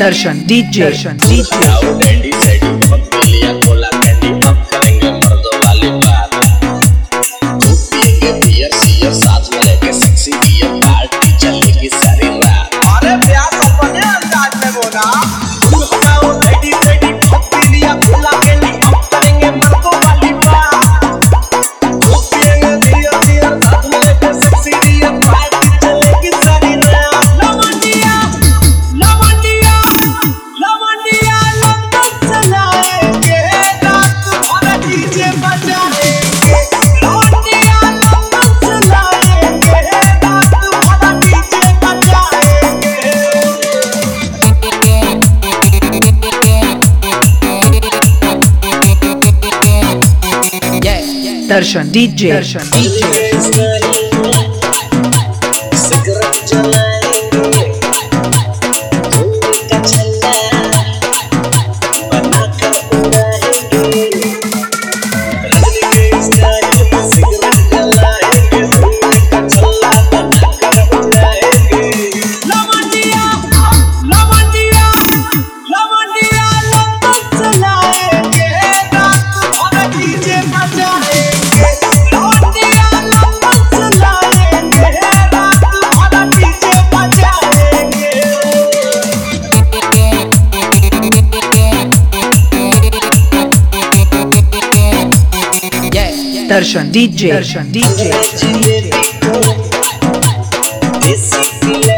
दर्शन DJ ready सेडी लिया कोला candy अब करेंगे मर्दों वाली बात। पिएंगे बियर सियर साथ में लेके सेक्सी बियर पार्टी चलेगी सारी रात। अरे प्यार अपने अंदाज में बोला। रेडी सेडी लिया कोला कैंडी अब करेंगे मर्दों वाली बात। पिएंगे बियर सियर साथ में लेके सेक्सी बियर पार्टी चलेगी सारी रात। लवंडिया लवंडिया लवंडिया लंदन से लाएंगे रात भर डीजे बजाएंगे। लवंडिया लंदन से लाएंगे रात भर डीजे बजाएंगे। दर्शन डीजे सिगरेट जलाएंगे धुएं का छल्ला बनाकर उड़ाएंगे। रजनी के स्टाइल में सिगरेट जलाएंगे धुएं का छल्ला बनाकर उड़ाएंगे। लवंडिया लवंडिया लवंडिया लंदन से लाएंगे रात भर डीजे बजाएंगे। लवंडिया लंदन से लाएंगे रात भर डीजे बजाएंगे। दर्शन डीजे जिलेबी को देसी